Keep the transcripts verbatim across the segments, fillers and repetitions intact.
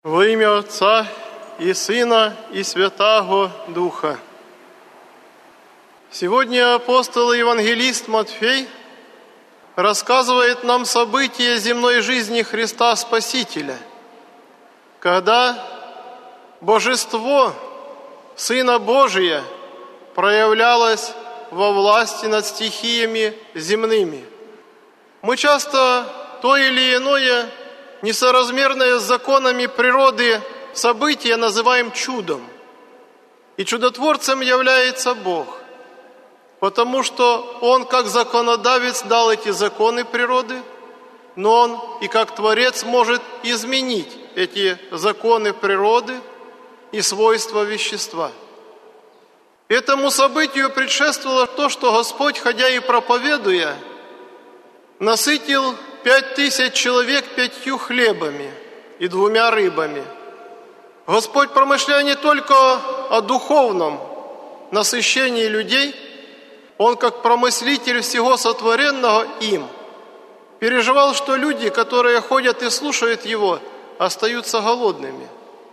Во имя Отца и Сына и Святаго Духа. Сегодня апостол и евангелист Матфей рассказывает нам события земной жизни Христа Спасителя, когда Божество Сына Божия проявлялось во власти над стихиями земными. Мы часто то или иное несоразмерное с законами природы событие называем чудом. И чудотворцем является Бог, потому что Он как законодавец дал эти законы природы, но Он и как Творец может изменить эти законы природы и свойства вещества. Этому событию предшествовало то, что Господь, ходя и проповедуя, насытил пять тысяч человек пятью хлебами и двумя рыбами. Господь, промышляя не только о духовном насыщении людей, Он, как промыслитель всего сотворенного им, переживал, что люди, которые ходят и слушают Его, остаются голодными.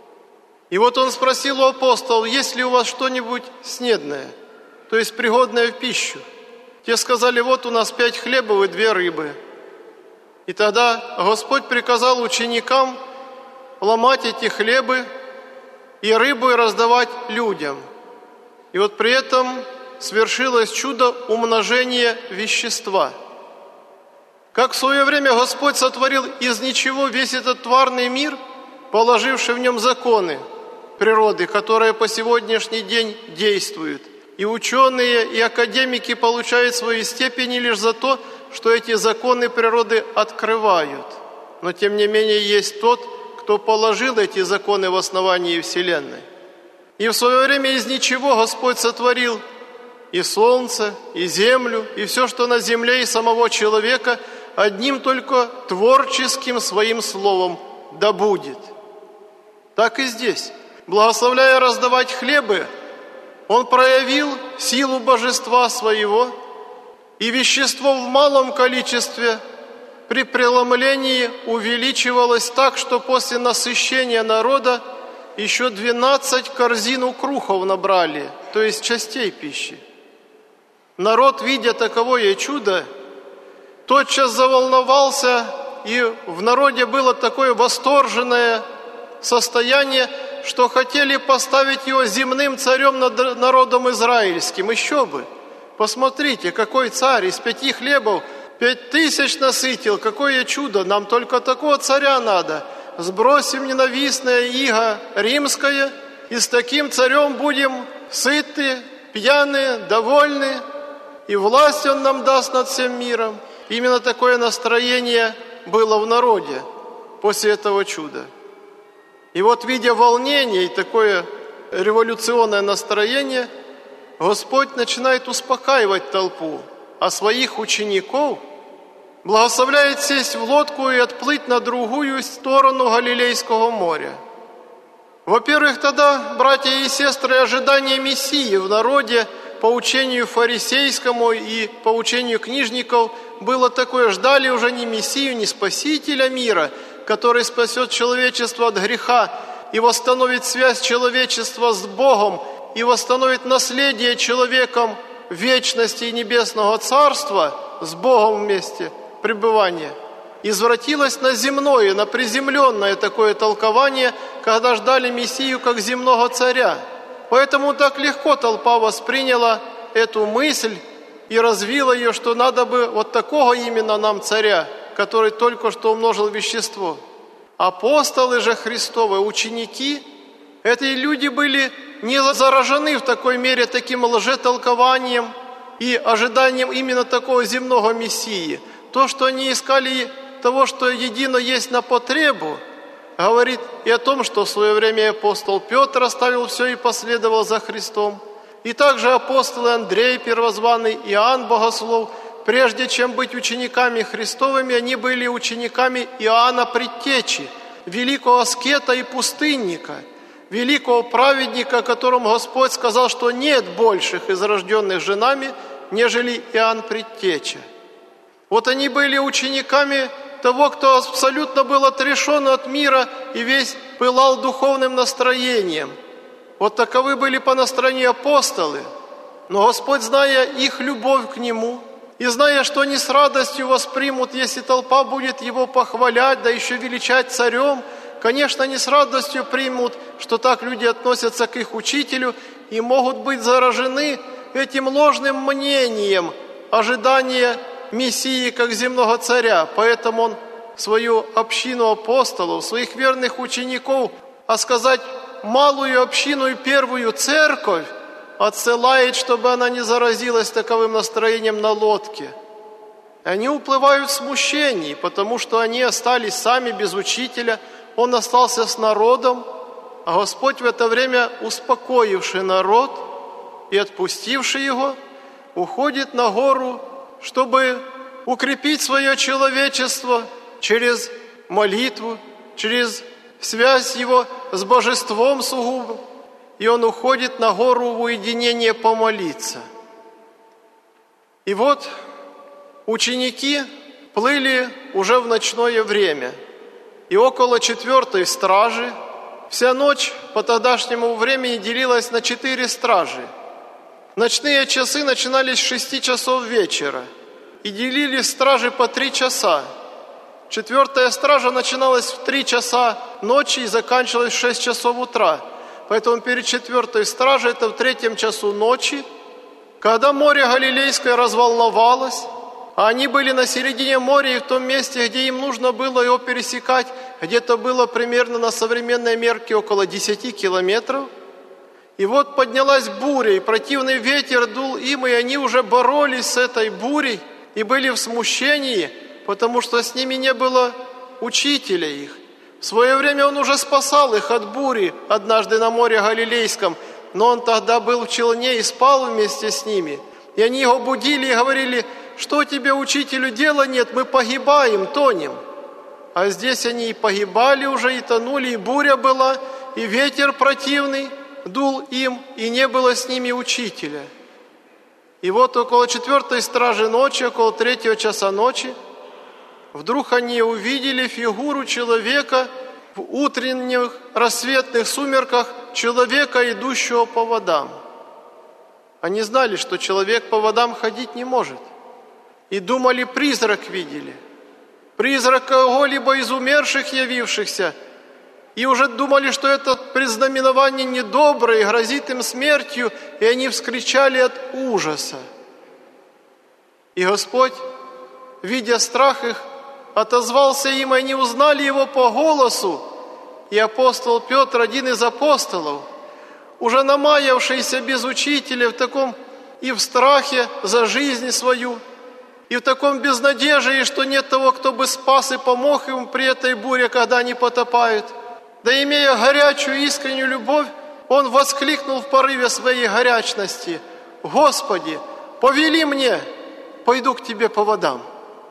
И вот Он спросил у апостолов: есть ли у вас что-нибудь снедное, то есть пригодное в пищу? Те сказали: вот у нас пять хлебов и две рыбы. И тогда Господь приказал ученикам ломать эти хлебы и рыбы раздавать людям. И вот при этом свершилось чудо умножения вещества. Как в свое время Господь сотворил из ничего весь этот тварный мир, положивший в нем законы природы, которые по сегодняшний день действуют. И ученые, и академики получают свои степени лишь за то, что эти законы природы открывают. Но тем не менее есть тот, кто положил эти законы в основании Вселенной. И в свое время из ничего Господь сотворил и солнце, и землю, и все, что на земле, и самого человека, одним только творческим своим словом «да будет». Так и здесь. Благословляя раздавать хлебы, Он проявил силу божества Своего, и вещество в малом количестве при преломлении увеличивалось так, что после насыщения народа еще двенадцать корзин укрухов набрали, то есть частей пищи. Народ, видя таковое чудо, тотчас заволновался, и в народе было такое восторженное состояние, что хотели поставить его земным царем над народом израильским. Еще бы! Посмотрите, какой царь из пяти хлебов пять тысяч насытил, какое чудо! Нам только такого царя надо. Сбросим ненавистное иго римское, и с таким царем будем сыты, пьяны, довольны, и власть Он нам даст над всем миром. Именно такое настроение было в народе после этого чуда. И вот, видя волнение и такое революционное настроение, Господь начинает успокаивать толпу, а своих учеников благословляет сесть в лодку и отплыть на другую сторону Галилейского моря. Во-первых, тогда, братья и сестры, ожидание Мессии в народе по учению фарисейскому и по учению книжников было такое: ждали уже не Мессию, не Спасителя мира, который спасет человечество от греха и восстановит связь человечества с Богом, и восстановит наследие человеком вечности и небесного царства с Богом вместе пребывания. Извратилось на земное, на приземленное такое толкование, когда ждали Мессию как земного царя. Поэтому так легко толпа восприняла эту мысль и развила ее, что надо бы вот такого именно нам царя, который только что умножил вещество. Апостолы же Христовы, ученики, эти люди были не заражены в такой мере таким лжетолкованием и ожиданием именно такого земного Мессии. То, что они искали того, что едино есть на потребу, говорит и о том, что в свое время апостол Петр оставил все и последовал за Христом. И также апостолы Андрей Первозванный, Иоанн Богослов, прежде чем быть учениками Христовыми, они были учениками Иоанна Предтечи, великого аскета и пустынника, великого праведника, которому Господь сказал, что нет больших из рожденных женами, нежели Иоанн Предтеча. Вот они были учениками того, кто абсолютно был отрешен от мира и весь пылал духовным настроением. Вот таковы были по настроению апостолы. Но Господь, зная их любовь к Нему, и зная, что они с радостью воспримут, если толпа будет Его похвалять, да еще величать царем, конечно, они с радостью примут, что так люди относятся к их учителю и могут быть заражены этим ложным мнением ожидания Мессии как земного царя. Поэтому Он свою общину апостолов, своих верных учеников, а сказать малую общину и первую церковь, отсылает, чтобы она не заразилась таковым настроением на лодке. Они уплывают в смущении, потому что они остались сами без учителя, он остался с народом, а Господь в это время, успокоивший народ и отпустивший его, уходит на гору, чтобы укрепить свое человечество через молитву, через связь его с божеством сугубо. И он уходит на гору в уединение помолиться. И вот ученики плыли уже в ночное время. И около четвертой стражи вся ночь по тогдашнему времени делилась на четыре стражи. Ночные часы начинались с шести часов вечера и делились стражи по три часа. Четвертая стража начиналась в три часа ночи и заканчивалась в шесть часов утра. Поэтому перед четвертой стражей, это в третьем часу ночи, когда море Галилейское разволновалось, а они были на середине моря и в том месте, где им нужно было его пересекать, где-то было примерно на современной мерке около десяти километров. И вот поднялась буря, и противный ветер дул им, и они уже боролись с этой бурей и были в смущении, потому что с ними не было учителя их. В свое время он уже спасал их от бури однажды на море Галилейском, но он тогда был в челне и спал вместе с ними. И они его будили и говорили: что тебе, учителю, дела нет, мы погибаем, тонем. А здесь они и погибали уже, и тонули, и буря была, и ветер противный дул им, и не было с ними учителя. И вот около четвертой стражи ночи, около третьего часа ночи, вдруг они увидели фигуру человека в утренних рассветных сумерках, человека, идущего по водам. Они знали, что человек по водам ходить не может. И думали, призрак видели. Призрак кого-либо из умерших явившихся. И уже думали, что это предзнаменование недоброе, грозит им смертью, и они вскричали от ужаса. И Господь, видя страх их, отозвался им, и они узнали его по голосу. И апостол Петр, один из апостолов, уже намаявшийся без учителя в таком и в страхе за жизнь свою, и в таком безнадежии, что нет того, кто бы спас и помог им при этой буре, когда они потопают. Да имея горячую искреннюю любовь, он воскликнул в порыве своей горячности: «Господи, повели мне, пойду к Тебе по водам».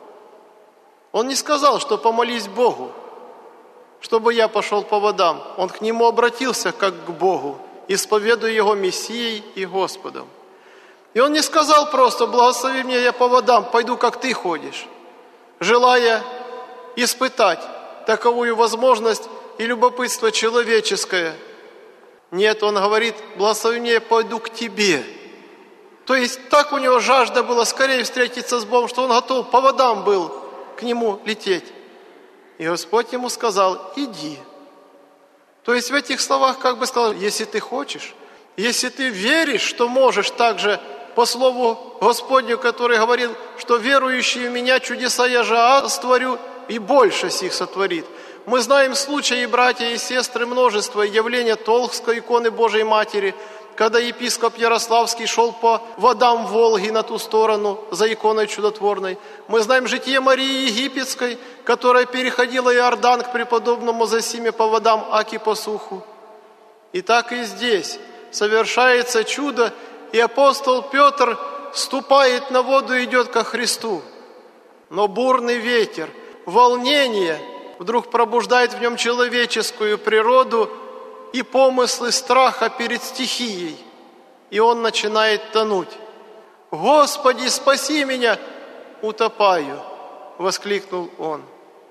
Он не сказал, что помолись Богу, чтобы я пошел по водам. Он к Нему обратился как к Богу, исповедуя Его Мессией и Господом. И Он не сказал просто: благослови меня, я по водам пойду, как ты ходишь, желая испытать таковую возможность и любопытство человеческое. Нет, Он говорит: благослови меня, я пойду к тебе. То есть так у него жажда была скорее встретиться с Богом, что он готов по водам был к Нему лететь. И Господь ему сказал: иди. То есть в этих словах как бы сказал: если ты хочешь, если ты веришь, что можешь также по слову Господню, который говорил, что верующие в Меня чудеса я же створю, и больше сих сотворит. Мы знаем случаи, братья и сестры, множество явления Толхской иконы Божией Матери, когда епископ Ярославский шел по водам Волги на ту сторону за иконой чудотворной. Мы знаем житие Марии Египетской, которая переходила Иордан к преподобному Зосиме по водам аки по суху. И так и здесь совершается чудо, и апостол Петр ступает на воду и идет ко Христу. Но бурный ветер, волнение вдруг пробуждает в нем человеческую природу и помыслы страха перед стихией, и он начинает тонуть. «Господи, спаси меня! Утопаю!» — воскликнул он.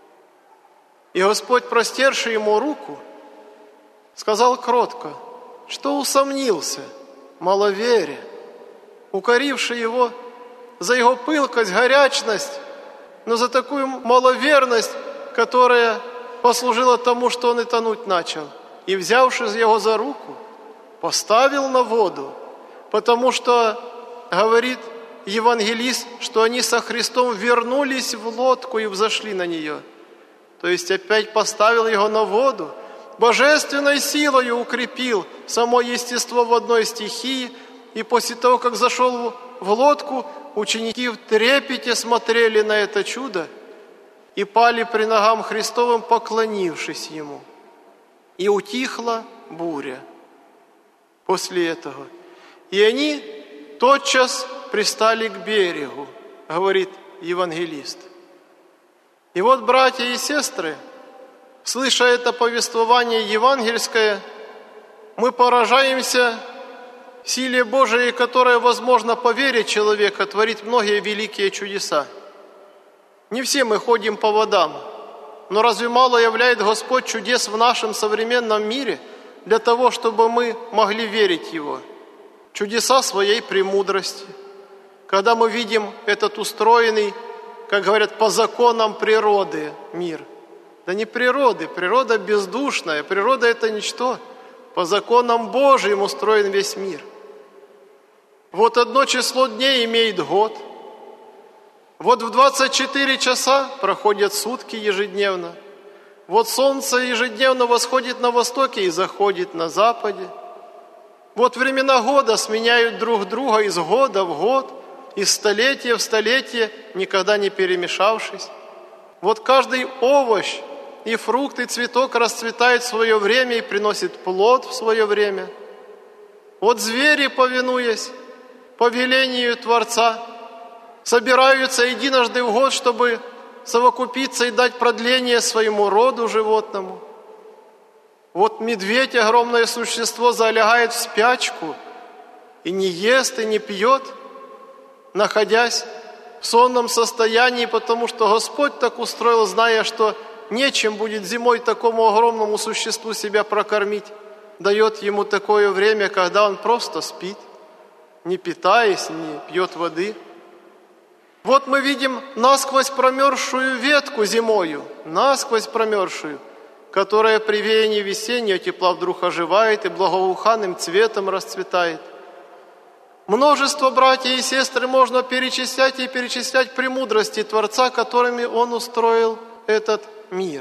И Господь, простерший ему руку, сказал кротко, что усомнился, маловерие, укоривший его за его пылкость, горячность, но за такую маловерность, которая послужила тому, что он и тонуть начал. И, взявши его за руку, поставил на воду, потому что, говорит евангелист, что они со Христом вернулись в лодку и взошли на нее. То есть опять поставил его на воду, божественной силой укрепил само естество в одной стихии, и после того, как зашел в лодку, ученики в трепете смотрели на это чудо и пали при ногам Христовым, поклонившись Ему. И утихла буря после этого. И они тотчас пристали к берегу, говорит евангелист. И вот, братья и сестры, слыша это повествование евангельское, мы поражаемся силе Божией, которая, возможно, по вере человека творит многие великие чудеса. Не все мы ходим по водам, но разве мало являет Господь чудес в нашем современном мире для того, чтобы мы могли верить Его? Чудеса своей премудрости. Когда мы видим этот устроенный, как говорят, по законам природы мир. Да не природы, природа бездушная, природа это ничто. По законам Божьим устроен весь мир. Вот одно число дней имеет год. Вот в двадцать четыре часа проходят сутки ежедневно. Вот солнце ежедневно восходит на востоке и заходит на западе. Вот времена года сменяют друг друга из года в год, из столетия в столетие, никогда не перемешавшись. Вот каждый овощ и фрукт, и цветок расцветает в свое время и приносит плод в свое время. Вот звери, повинуясь повелению Творца, собираются единожды в год, чтобы совокупиться и дать продление своему роду животному. Вот медведь, огромное существо, залягает в спячку и не ест, и не пьет, находясь в сонном состоянии, потому что Господь так устроил, зная, что нечем будет зимой такому огромному существу себя прокормить, дает ему такое время, когда он просто спит, не питаясь, не пьет воды. Вот мы видим насквозь промерзшую ветку зимою, насквозь промерзшую, которая при веянии весеннего тепла вдруг оживает и благоуханным цветом расцветает. Множество, братья и сестры, можно перечислять и перечислять премудрости Творца, которыми Он устроил этот мир.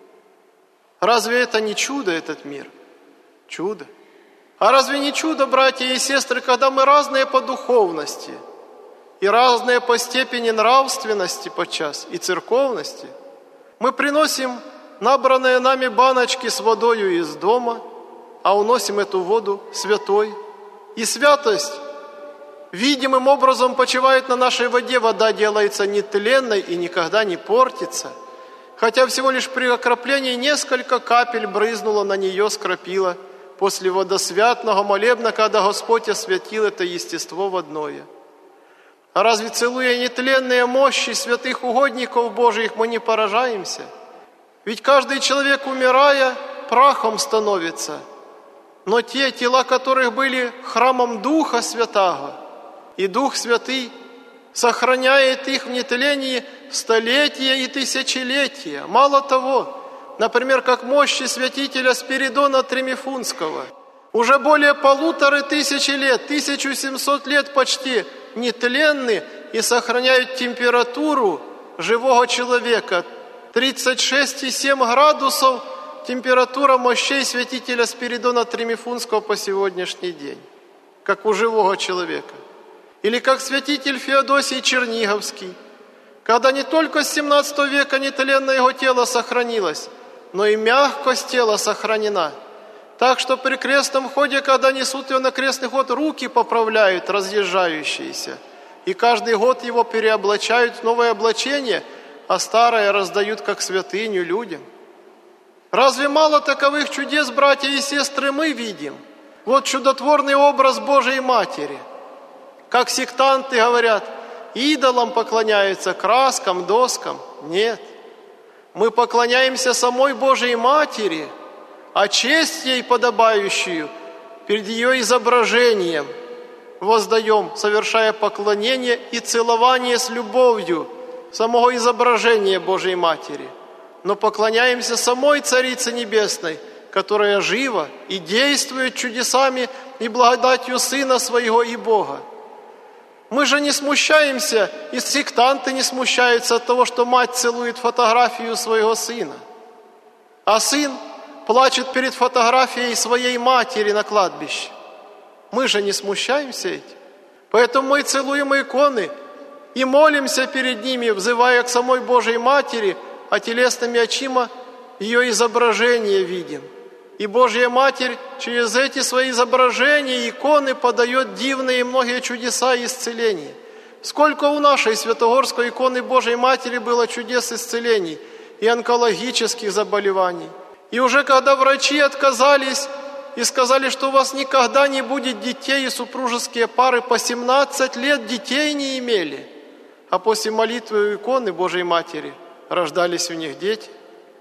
Разве это не чудо, этот мир? Чудо. А разве не чудо, братья и сестры, когда мы разные по духовности и разные по степени нравственности подчас и церковности, мы приносим набранные нами баночки с водою из дома, а уносим эту воду святой. И святость видимым образом почивает на нашей воде, вода делается нетленной и никогда не портится, хотя всего лишь при окроплении несколько капель брызнуло на нее, скропило после водосвятного молебна, когда Господь освятил это естество водное. А разве, целуя нетленные мощи святых угодников Божиих, мы не поражаемся? Ведь каждый человек, умирая, прахом становится, но те тела, которых были храмом Духа Святаго, и Дух Святый сохраняет их в нетлении столетия и тысячелетия. Мало того, например, как мощи святителя Спиридона Тремифунского, уже более полуторы тысячи лет, тысяча семьсот лет почти нетленны и сохраняют температуру живого человека. тридцать шесть и семь градусов температура мощей святителя Спиридона Тремифунского по сегодняшний день, как у живого человека. Или как святитель Феодосий Черниговский, когда не только с семнадцатого века нетленное его тело сохранилось, но и мягкость тела сохранена. Так что при крестном ходе, когда несут его на крестный ход, руки поправляют разъезжающиеся. И каждый год его переоблачают в новое облачение, а старое раздают как святыню людям. Разве мало таковых чудес, братья и сестры, мы видим? Вот чудотворный образ Божией Матери. Как сектанты говорят, идолам поклоняются, краскам, доскам. Нет. Мы поклоняемся самой Божьей Матери, а честь ей подобающую перед ее изображением воздаем, совершая поклонение и целование с любовью самого изображения Божьей Матери. Но поклоняемся самой Царице Небесной, которая жива и действует чудесами и благодатью Сына Своего и Бога. Мы же не смущаемся, и сектанты не смущаются от того, что мать целует фотографию своего сына. А сын плачет перед фотографией своей матери на кладбище. Мы же не смущаемся этим. Поэтому мы целуем иконы и молимся перед ними, взывая к самой Божьей Матери, а телесными очима ее изображение видим. И Божья Матерь через эти свои изображения, иконы подает дивные и многие чудеса и исцеления. Сколько у нашей Святогорской иконы Божьей Матери было чудес исцелений и онкологических заболеваний. И уже когда врачи отказались и сказали, что у вас никогда не будет детей, и супружеские пары по семнадцать лет детей не имели, а после молитвы у иконы Божьей Матери рождались у них дети.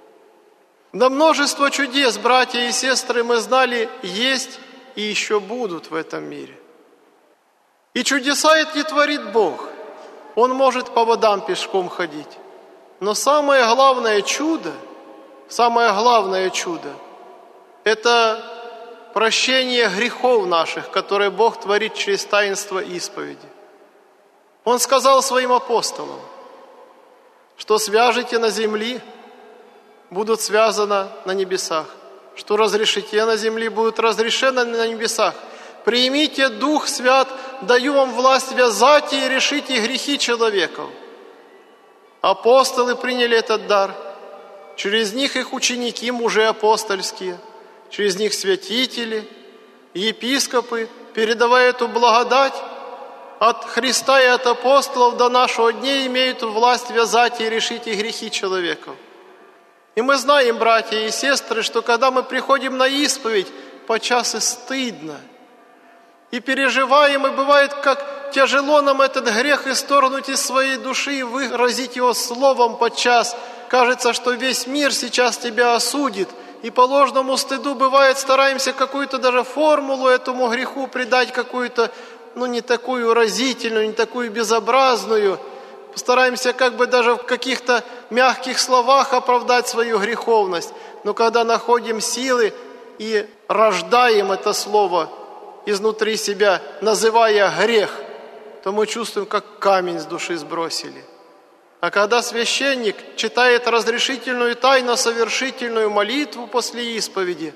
Да множество чудес, братья и сестры, мы знали, есть и еще будут в этом мире. И чудеса эти творит Бог. Он может по водам пешком ходить. Но самое главное чудо, самое главное чудо – это прощение грехов наших, которые Бог творит через таинство исповеди. Он сказал своим апостолам, что свяжете на земле, будут связаны на небесах. Что разрешите на земле, будут разрешены на небесах. Примите Дух Свят, даю вам власть вязать и решите грехи человеков. Апостолы приняли этот дар. Через них их ученики, мужи апостольские. Через них святители, епископы, передавая эту благодать от Христа и от апостолов до нашего дня, имеют власть вязать и решить грехи человеков. И мы знаем, братья и сестры, что когда мы приходим на исповедь, подчас и стыдно. И переживаем, и бывает, как тяжело нам этот грех исторгнуть из своей души и выразить его словом подчас. Кажется, что весь мир сейчас тебя осудит. И по ложному стыду, бывает, стараемся какую-то даже формулу этому греху придать, какую-то, ну, не такую разительную, не такую безобразную. Стараемся как бы даже в каких-то мягких словах оправдать свою греховность. Но когда находим силы и рождаем это слово изнутри себя, называя грех, то мы чувствуем, как камень с души сбросили. А когда священник читает разрешительную тайно-совершительную молитву после исповеди,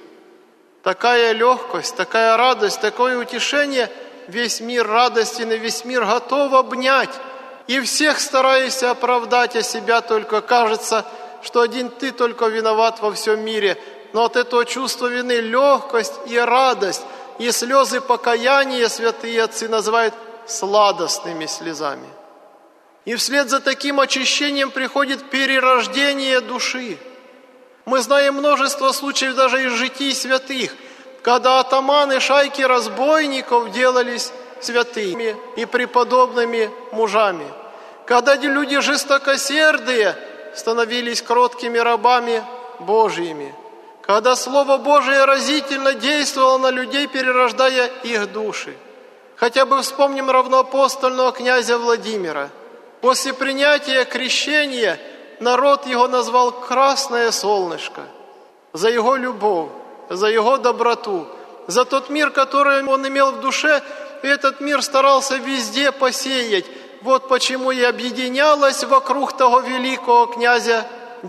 такая легкость, такая радость, такое утешение, весь мир радостен и весь мир готов обнять. И всех стараешься оправдать, а себя только кажется, что один ты только виноват во всем мире. Но от этого чувства вины легкость и радость, и слезы покаяния святые отцы называют сладостными слезами. И вслед за таким очищением приходит перерождение души. Мы знаем множество случаев даже из житий святых, когда атаманы шайки разбойников делались святыми и преподобными мужами. Когда люди жестокосердые становились кроткими рабами Божьими. Когда Слово Божие разительно действовало на людей, перерождая их души. Хотя бы вспомним равноапостольного князя Владимира. После принятия крещения народ его назвал «красное солнышко» за его любовь, за его доброту, за тот мир, который он имел в душе, и этот мир старался везде посеять. Вот почему и объединялась вокруг того великого князя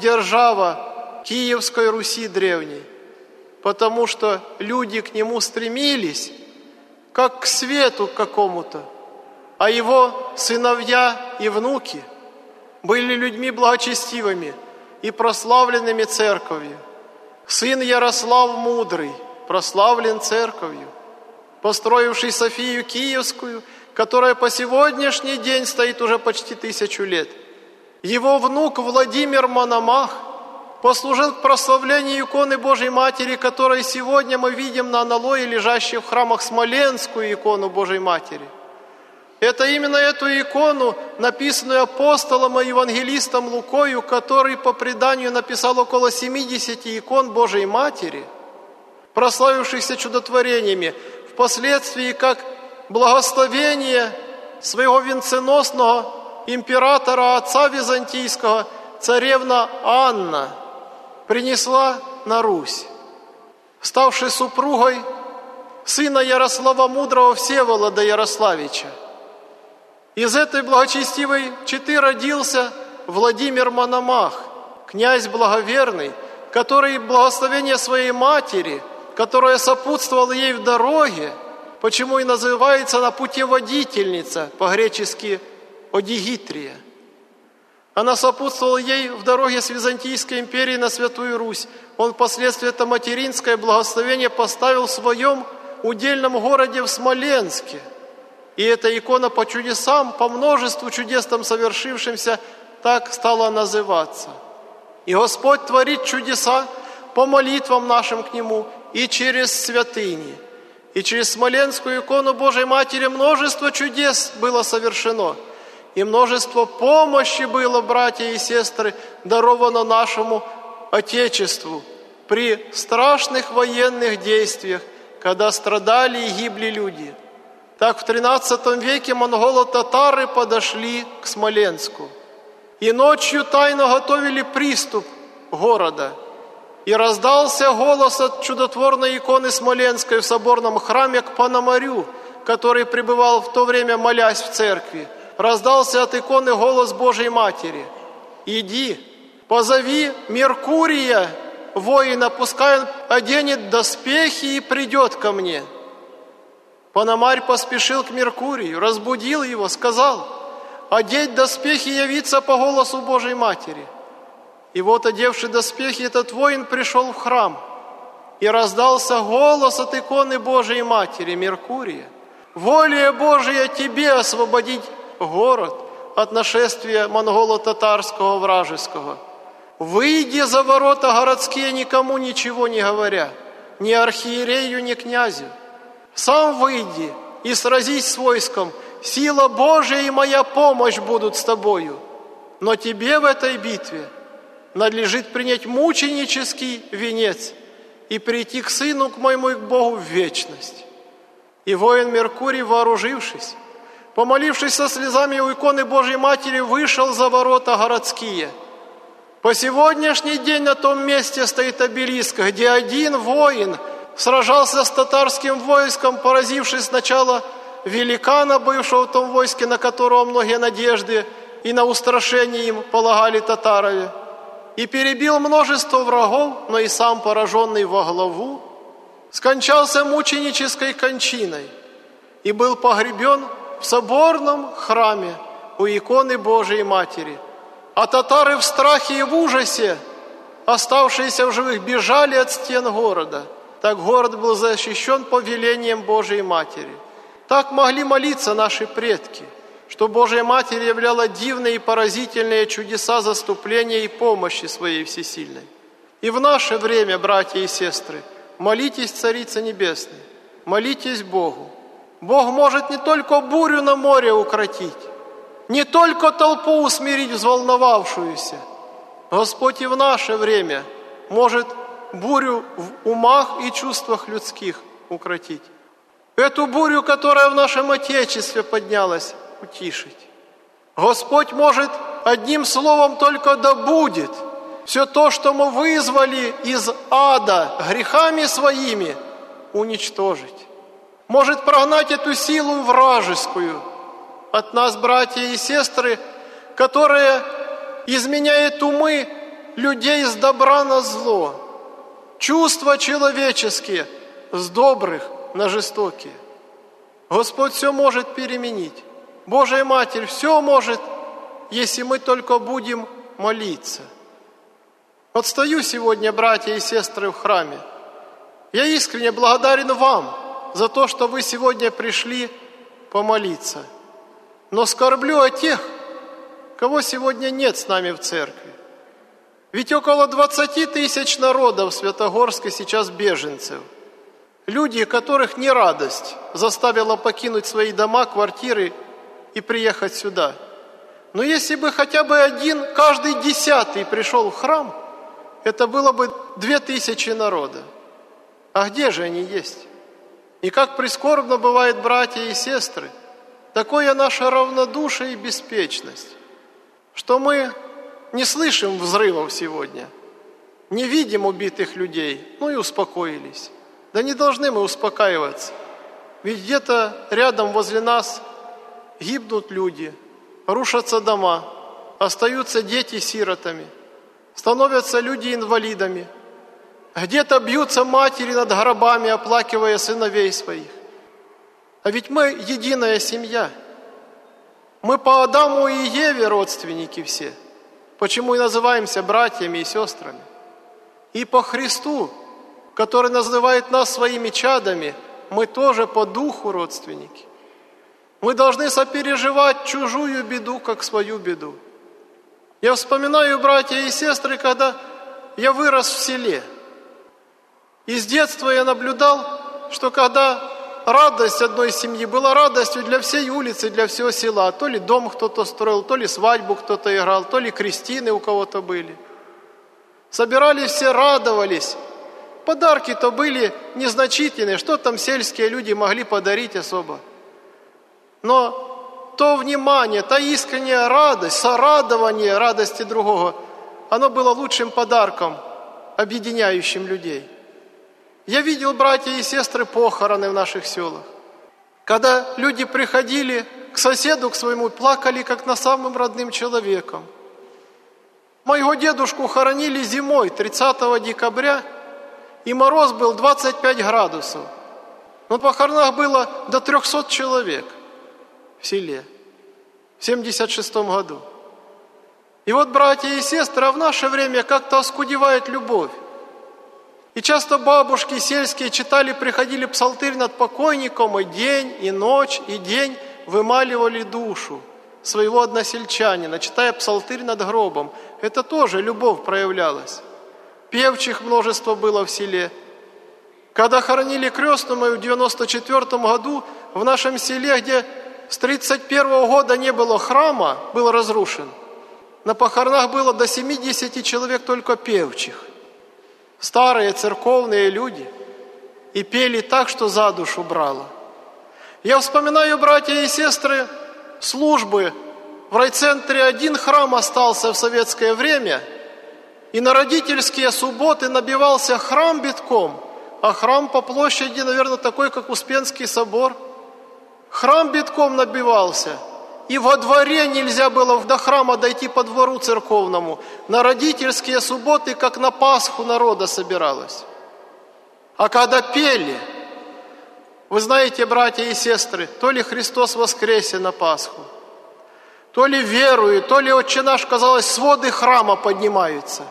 держава Киевской Руси древней. Потому что люди к нему стремились, как к свету какому-то. А его сыновья и внуки были людьми благочестивыми и прославленными церковью. Сын Ярослав Мудрый прославлен церковью, построивший Софию Киевскую, которая по сегодняшний день стоит уже почти тысячу лет. Его внук Владимир Мономах послужил к прославлению иконы Божьей Матери, которой сегодня мы видим на аналое, лежащей в храмах Смоленскую икону Божьей Матери. Это именно эту икону, написанную апостолом и евангелистом Лукою, который по преданию написал около семидесяти икон Божией Матери, прославившихся чудотворениями, впоследствии как благословение своего венценосного императора, отца византийского, царевна Анна, принесла на Русь, ставшей супругой сына Ярослава Мудрого Всеволода Ярославича. Из этой благочестивой четы родился Владимир Мономах, князь благоверный, который благословение своей матери, которая сопутствовала ей в дороге, почему и называется она путеводительница, по-гречески Одигитрия. Она сопутствовала ей в дороге с Византийской империи на Святую Русь. Он впоследствии это материнское благословение поставил в своем удельном городе в Смоленске. И эта икона по чудесам, по множеству чудес там совершившимся, так стала называться. И Господь творит чудеса по молитвам нашим к Нему и через святыни. И через Смоленскую икону Божией Матери множество чудес было совершено. И множество помощи было, братья и сестры, даровано нашему Отечеству при страшных военных действиях, когда страдали и гибли люди. Так в тринадцатом веке монголо-татары подошли к Смоленску. И ночью тайно готовили приступ города. И раздался голос от чудотворной иконы Смоленской в соборном храме к Пономарю, который пребывал в то время, молясь в церкви. Раздался от иконы голос Божией Матери. «Иди, позови Меркурия, воина, пускай он оденет доспехи и придет ко мне». Пономарь поспешил к Меркурию, разбудил его, сказал: «Одеть доспехи и явиться по голосу Божией Матери». И вот, одевший доспехи, этот воин пришел в храм, и раздался голос от иконы Божией Матери, Меркурия: «Воля Божия тебе освободить город от нашествия монголо-татарского вражеского. Выйди за ворота городские, никому ничего не говоря, ни архиерею, ни князю. Сам выйди и сразись с войском, сила Божия и моя помощь будут с тобою. Но тебе в этой битве надлежит принять мученический венец и прийти к Сыну, к моему и к Богу в вечность». И воин Меркурий, вооружившись, помолившись со слезами у иконы Божьей Матери, вышел за ворота городские. По сегодняшний день на том месте стоит обелиск, где один воин сражался с татарским войском, поразившись сначала великана, бывшего в том войске, на которого многие надежды и на устрашение им полагали татарове, и перебил множество врагов, но и сам, пораженный во главу, скончался мученической кончиной и был погребен в соборном храме у иконы Божией Матери. А татары в страхе и в ужасе, оставшиеся в живых, бежали от стен города. Так город был защищен повелением Божией Матери. Так могли молиться наши предки, что Божья Матерь являла дивные и поразительные чудеса заступления и помощи своей всесильной. И в наше время, братья и сестры, молитесь Царице Небесной, молитесь Богу. Бог может не только бурю на море укротить, не только толпу усмирить взволновавшуюся. Господь и в наше время может бурю в умах и чувствах людских укротить. Эту бурю, которая в нашем Отечестве поднялась, утишить. Господь может одним словом только «да будет» все то, что мы вызвали из ада грехами своими, уничтожить. Может прогнать эту силу вражескую от нас, братья и сестры, которая изменяет умы людей с добра на зло, чувства человеческие с добрых на жестокие. Господь все может переменить. Божья Матерь все может, если мы только будем молиться. Вот стою сегодня, братья и сестры, в храме. Я искренне благодарен вам за то, что вы сегодня пришли помолиться. Но скорблю о тех, кого сегодня нет с нами в церкви. Ведь около двадцати тысяч народов в Святогорске сейчас беженцев. Люди, которых не радость заставила покинуть свои дома, квартиры и приехать сюда. Но если бы хотя бы один, каждый десятый пришел в храм, это было бы две тысячи народа. А где же они есть? И как прискорбно бывает, братья и сестры, такое наше равнодушие и беспечность, что мы не слышим взрывов сегодня, не видим убитых людей, ну и успокоились. Да не должны мы успокаиваться, ведь где-то рядом возле нас гибнут люди, рушатся дома, остаются дети сиротами, становятся люди инвалидами, где-то бьются матери над гробами, оплакивая сыновей своих. А ведь мы единая семья. Мы по Адаму и Еве родственники все. Почему и называемся братьями и сестрами. И по Христу, который называет нас своими чадами, мы тоже по духу родственники. Мы должны сопереживать чужую беду, как свою беду. Я вспоминаю, братья и сестры, когда я вырос в селе. И с детства я наблюдал, что когда радость одной семьи была радостью для всей улицы, для всего села, то ли дом кто-то строил, то ли свадьбу кто-то играл, то ли крестины у кого-то были. Собирались все, радовались. Подарки-то были незначительные, что там сельские люди могли подарить особо. Но то внимание, та искренняя радость, сорадование радости другого, оно было лучшим подарком, объединяющим людей. Я видел, братья и сестры, похороны в наших селах. Когда люди приходили к соседу, к своему, плакали, как на самым родным человеком. Моего дедушку хоронили зимой, тридцатого декабря, и мороз был двадцать пять градусов. На похоронах было до трехсот человек в селе в семьдесят шестом году. И вот, братья и сестры, а в наше время как-то оскудевает любовь. И часто бабушки сельские читали, приходили псалтырь над покойником, и день, и ночь, и день вымаливали душу своего односельчанина, читая псалтырь над гробом. Это тоже любовь проявлялась. Певчих множество было в селе. Когда хоронили крестную мою в девяносто четвёртом году, в нашем селе, где с тридцать первого года не было храма, был разрушен, на похоронах было до семидесяти человек только певчих. Старые церковные люди, и пели так, что за душу брало. Я вспоминаю, братья и сестры, службы. В райцентре один храм остался в советское время, и на родительские субботы набивался храм битком, а храм по площади, наверное, такой, как Успенский собор. Храм битком набивался, и во дворе нельзя было до храма дойти по двору церковному. На родительские субботы, как на Пасху, народа собиралось. А когда пели, вы знаете, братья и сестры, то ли Христос воскресе на Пасху, то ли верую, то ли Отче наш, казалось, своды храма поднимаются.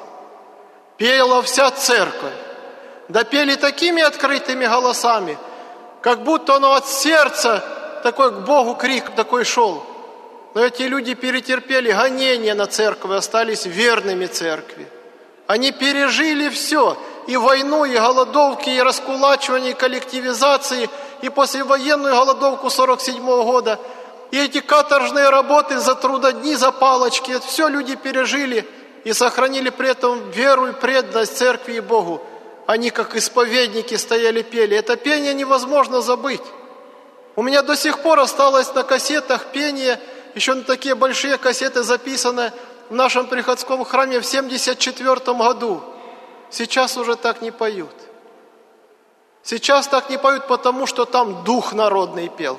Пела вся церковь. Да пели такими открытыми голосами, как будто оно от сердца, такой к Богу крик такой шел. Но эти люди перетерпели гонения на церковь, остались верными церкви. Они пережили все, и войну, и голодовки, и раскулачивание, и коллективизации, и послевоенную голодовку сорок седьмого года, и эти каторжные работы за трудодни, за палочки, это все люди пережили и сохранили при этом веру и преданность церкви и Богу. Они, как исповедники, стояли, пели. Это пение невозможно забыть. У меня до сих пор осталось на кассетах пение, еще на такие большие кассеты записаны в нашем приходском храме в семьдесят четвёртом году. Сейчас уже так не поют. Сейчас так не поют, потому что там дух народный пел.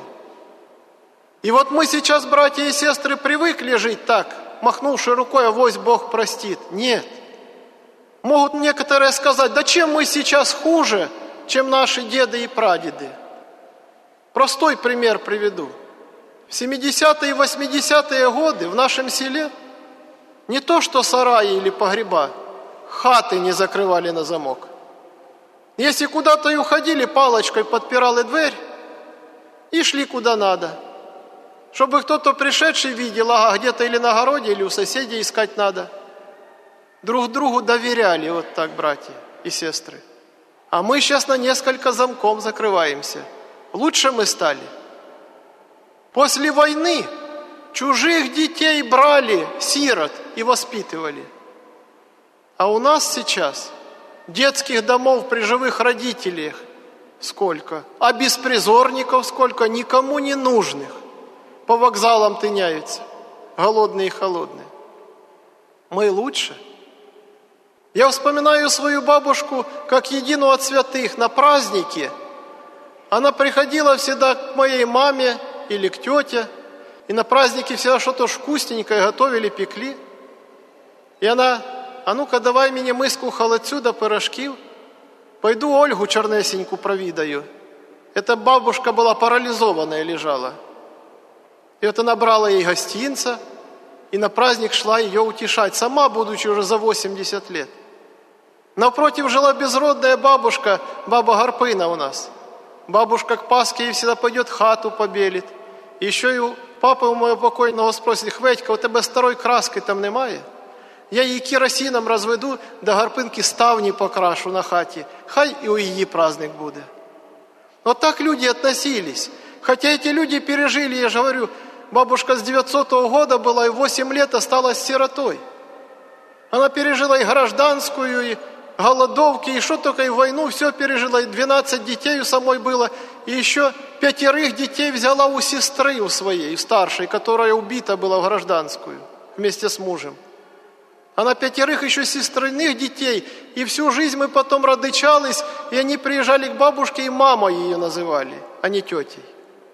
И вот мы сейчас, братья и сестры, привыкли жить так, махнувши рукой, авось Бог простит. Нет. Могут некоторые сказать, да чем мы сейчас хуже, чем наши деды и прадеды? Простой пример приведу. В семидесятые и восьмидесятые годы в нашем селе не то что сараи или погреба, хаты не закрывали на замок. Если куда-то и уходили, палочкой подпирали дверь и шли куда надо. Чтобы кто-то пришедший видел, ага, где-то или на огороде, или у соседей искать надо. Друг другу доверяли, вот так, братья и сестры. А мы сейчас на несколько замком закрываемся. Лучше мы стали. После войны чужих детей брали, сирот, и воспитывали. А у нас сейчас детских домов при живых родителях сколько, а беспризорников сколько, никому не нужных. По вокзалам тыняются, голодные и холодные. Мы лучше. Я вспоминаю свою бабушку как единую от святых на празднике. Она приходила всегда к моей маме или к тете, и на празднике всегда что-то вкусненькое готовили, пекли. И она, а ну-ка давай мне миску холодцю да пирожків. Пойду Ольгу чернесеньку провидаю. Эта бабушка была парализованная, лежала. И вот она брала ей гостинца, и на праздник шла ее утешать, сама, будучи уже за восемьдесят лет. Напротив жила безродная бабушка, баба Гарпина у нас. Бабушка к Пасхе ей всегда пойдет, хату побелит. Еще и у папи у моего покойного спросить: Хведька, у тебе старої краски там немає? Я її керосином розведу, до Гарпинки ставні покрашу на хаті. Хай і у її праздник буде. Вот так люди относились. Хотя эти люди пережили, я же говорю, бабушка с девятисотого года была и восемь лет осталась сиротой. Она пережила и гражданскую, и голодовки, и что только, и войну, все пережила. И двенадцать детей у самой было. И еще пятерых детей взяла у сестры у своей, старшей, которая убита была в гражданскую вместе с мужем. Она пятерых еще сестрыных детей. И всю жизнь мы потом родычались, и они приезжали к бабушке, и мамой ее называли, а не тетей.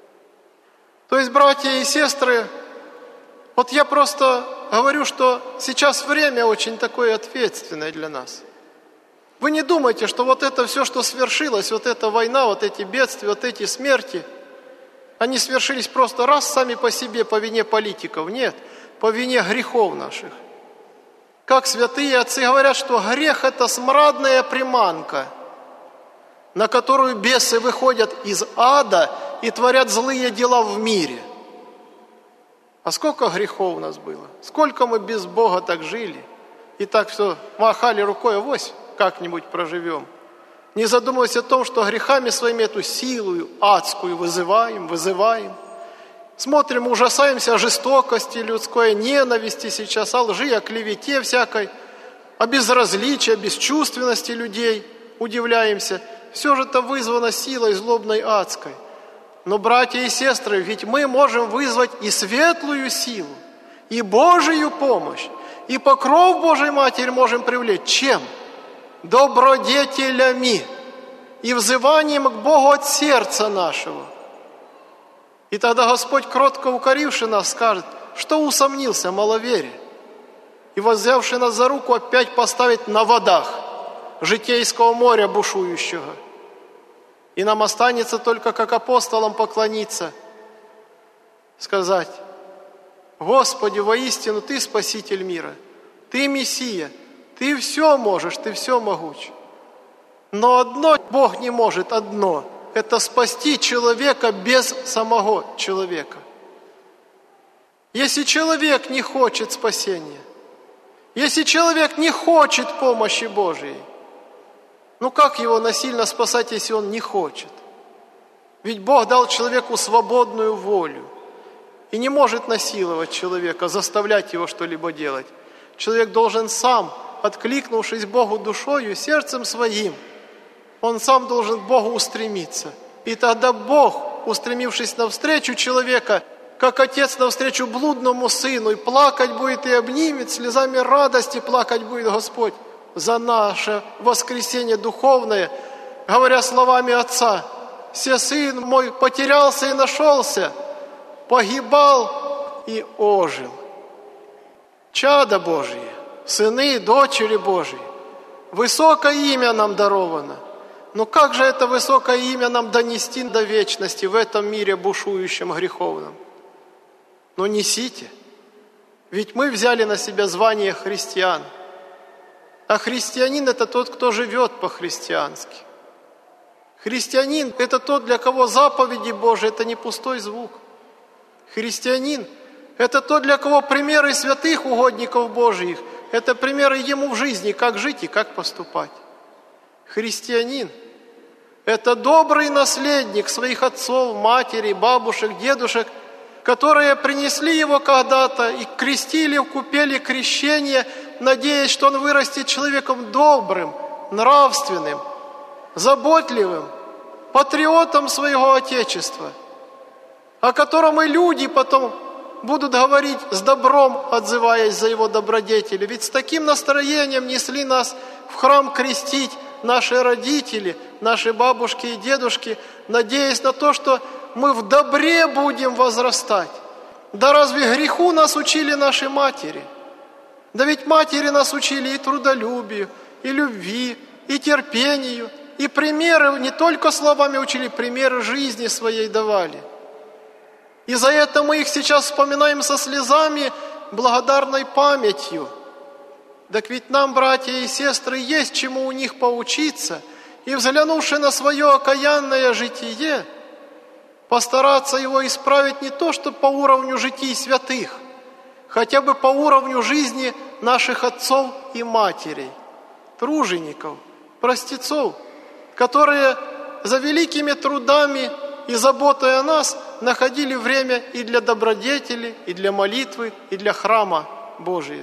То есть, братья и сестры, вот я просто говорю, что сейчас время очень такое ответственное для нас. Вы не думайте, что вот это все, что свершилось, вот эта война, вот эти бедствия, вот эти смерти, они свершились просто раз сами по себе, по вине политиков. Нет, по вине грехов наших. Как святые отцы говорят, что грех – это смрадная приманка, на которую бесы выходят из ада и творят злые дела в мире. А сколько грехов у нас было? Сколько мы без Бога так жили? И так все махали рукой, авось как-нибудь проживем. Не задумываясь о том, что грехами своими эту силу адскую вызываем, вызываем. Смотрим, ужасаемся о жестокости людской, ненависти сейчас, о лжи, о клевете всякой, о безразличии, о бесчувственности людей. Удивляемся. Все же это вызвано силой злобной адской. Но, братья и сестры, ведь мы можем вызвать и светлую силу, и Божию помощь, и покров Божией Матери можем привлечь. Чем? Добродетелями и взыванием к Богу от сердца нашего. И тогда Господь, кротко укоривший нас, скажет, что усомнился, маловерие, и, воззявший нас за руку, опять поставить на водах житейского моря бушующего. И нам останется только, как апостолам, поклониться, сказать: Господи, воистину Ты Спаситель мира, Ты Мессия, Ты все можешь, Ты все могуч. Но одно Бог не может, одно – это спасти человека без самого человека. Если человек не хочет спасения, если человек не хочет помощи Божией, ну как его насильно спасать, если он не хочет? Ведь Бог дал человеку свободную волю и не может насиловать человека, заставлять его что-либо делать. Человек должен сам, откликнувшись Богу душою, сердцем своим, он сам должен к Богу устремиться. И тогда Бог, устремившись навстречу человека, как отец навстречу блудному сыну, и плакать будет, и обнимет, слезами радости плакать будет Господь за наше воскресение духовное, говоря словами Отца: «Се сын мой потерялся и нашелся, погибал и ожил». Чада Божьи, сыны и дочери Божьи, высокое имя нам даровано. Но как же это высокое имя нам донести до вечности в этом мире бушующем греховном? Но несите, ведь мы взяли на себя звание христиан. А христианин – это тот, кто живет по-христиански. Христианин – это тот, для кого заповеди Божии – это не пустой звук. Христианин – это тот, для кого примеры святых угодников Божьих – это примеры ему в жизни, как жить и как поступать. Христианин – это добрый наследник своих отцов, матерей, бабушек, дедушек, которые принесли его когда-то и крестили в купели крещения, надеясь, что он вырастет человеком добрым, нравственным, заботливым, патриотом своего Отечества, о котором и люди потом будут говорить с добром, отзываясь за его добродетели. Ведь с таким настроением несли нас в храм крестить наши родители, наши бабушки и дедушки, надеясь на то, что мы в добре будем возрастать. Да разве греху нас учили наши матери? Да ведь матери нас учили и трудолюбию, и любви, и терпению, и примеры, не только словами учили, примеры жизни своей давали. И за это мы их сейчас вспоминаем со слезами, благодарной памятью. Так ведь нам, братья и сестры, есть чему у них поучиться, и, взглянувши на свое окаянное житие, постараться его исправить не то, что по уровню житий святых, хотя бы по уровню жизни наших отцов и матерей, тружеников, простецов, которые за великими трудами и заботой о нас находили время и для добродетели, и для молитвы, и для храма Божия.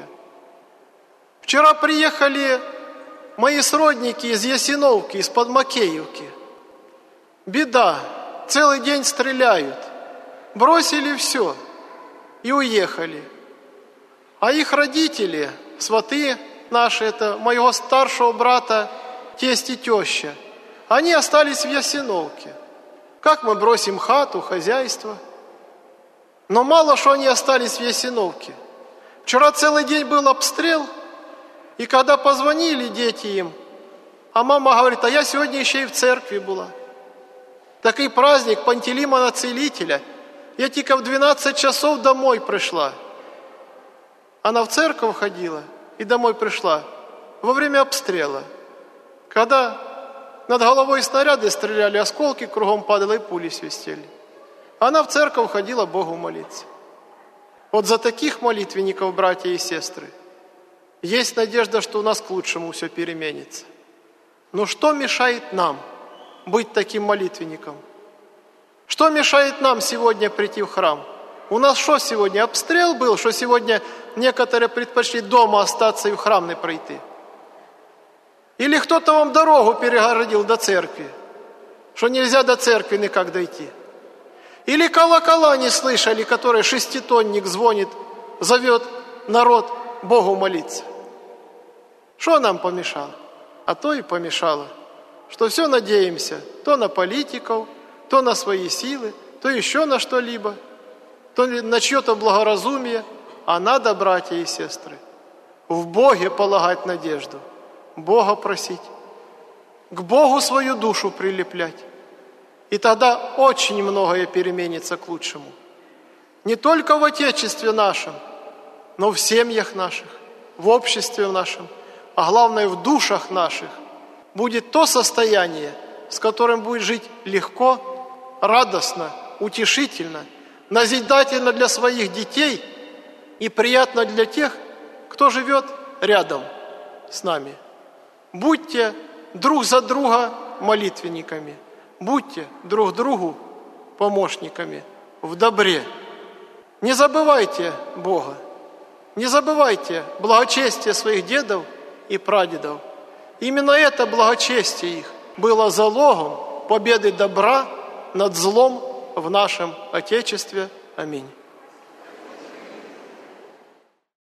Вчера приехали мои сродники из Ясиновки, из-под Макеевки. Беда, целый день стреляют. Бросили все и уехали. А их родители, сваты наши, это моего старшего брата, тесть и теща, они остались в Ясиновке. Как мы бросим хату, хозяйство? Но мало что они остались в Ясиновке. Вчера целый день был обстрел, и когда позвонили дети им, а мама говорит, а я сегодня еще и в церкви была. Такий праздник Пантелеймона Целителя. Я только в двенадцать часов домой пришла. Она в церковь ходила и домой пришла во время обстрела. Когда над головой снаряды стреляли, осколки кругом падали и пули свистели. Она в церковь ходила Богу молиться. Вот за таких молитвенников, братья и сестры, есть надежда, что у нас к лучшему все переменится. Но что мешает нам быть таким молитвенником? Что мешает нам сегодня прийти в храм? У нас что сегодня, обстрел был, что сегодня некоторые предпочли дома остаться и в храм не пройти? Или кто-то вам дорогу перегородил до церкви, что нельзя до церкви никак дойти? Или колокола не слышали, которые шеститонник звонит, зовет народ Богу молиться? Что нам помешало? А то и помешало, что все надеемся то на политиков, то на свои силы, то еще на что-либо, то на чье-то благоразумие. А надо, братья и сестры, в Боге полагать надежду, Бога просить, к Богу свою душу прилеплять. И тогда очень многое переменится к лучшему. Не только в Отечестве нашем, но в семьях наших, в обществе нашем, а главное в душах наших будет то состояние, с которым будет жить легко, радостно, утешительно, назидательно для своих детей и приятно для тех, кто живет рядом с нами. Будьте друг за друга молитвенниками, будьте друг другу помощниками в добре. Не забывайте Бога, не забывайте благочестие своих дедов и прадедов. Именно это благочестие их было залогом победы добра над злом в нашем Отечестве. Аминь.